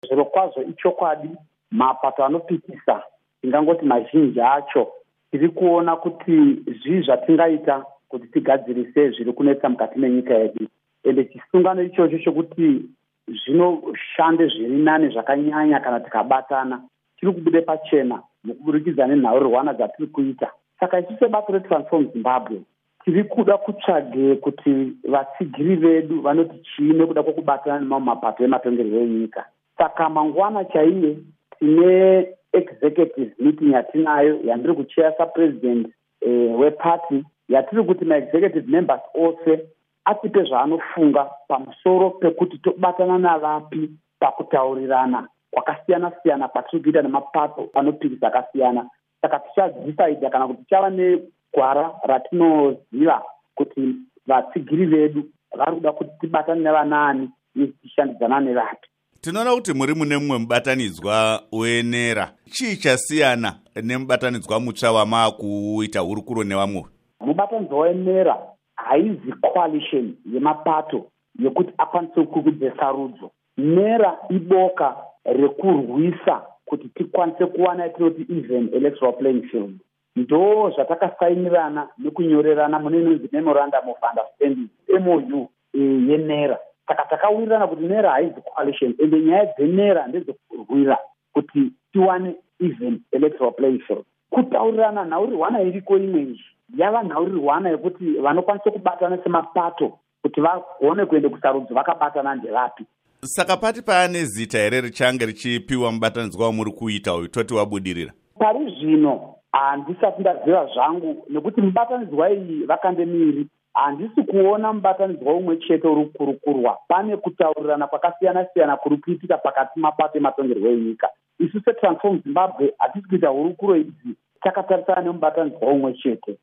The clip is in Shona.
Zviro kwazvo ichokwadi, mapato anopikisa, tingangoti mazhinji acho, tiri kuona kuti zvii zvatingaita kuti tigadzirise zviri kunetsa mukati menyika yedu. Ende chisungano ichocho chokuti zvinoshande zviri nane zvakanyanya kana tikabatana, tiri kubude pachena mukuburikidza nenhaurirwana dzatiri kuita. Saka isu sebato reTransform Zimbabwe tiri kuda kutsvage kuti vatsigiri vedu vanoti chii nekuda kwokubatana nemamwe mapato ematongerwo enyika. Saka mangwana chaiye tine executive meeting yatinayo yandiri kucheya sapresident weparty, yatiri kuti ma-executive members ose atipe zvaanofunga pamusoro pekuti tobatana navapi pakutaurirana kwakasiyana-siyana kwatiri kuita nemapato anopikisa akasiyana. Saka tichadecide kana kuti tichava negwara ratinoziva kuti vatsigiri vedu vari kuda kuti tibatane nevanani uye tichishandidzana nevapi. Tinoona kuti muri mune mumwe mubatanidzwa wenera. Chii chasiyana nemubatanidzwa mutsva wamaakuita hurukuro nevamwe? Mubatanidzwa wenera haizi coalition yemapato yekuti akwanise kukudze sarudzo. Nera iboka rekurwisa kuti tikwanise kuwana yatinoti even electoral playing field. Ndo zvatakasainirana nekunyorerana mune inonzi memorandum of understanding MOU yenera. Saka takawirirana kuti nera haizi coalition, ende nyaya dzenera ndedzekurwira kuti tiwane even electoral playing field. Kutaurirana nhaurirwana iriko imwe yava nhaurirwana yekuti vanokwanisa kubatana semapato kuti vagone kuende kusarudzo vakabatana ndevapi. Saka pati paane zita here richange richipiwa mubatanidzwa wamuri kuita uyu toti wabudirira? Pari zvino handisati ndaziva zvangu, nekuti mubatanidzwa iyi vakande miri. Handisi kuona mubatanidzwa umwe chete uri kukurukurwa. Pane kutaurirana kwakasiyana-siyana kuri kuitika pakati mapato ematongerwo enyika. Isu seTransform Zimbabwe hatisi kuita hurukuro idzi takatarisana nemubatanidzwa umwe chete.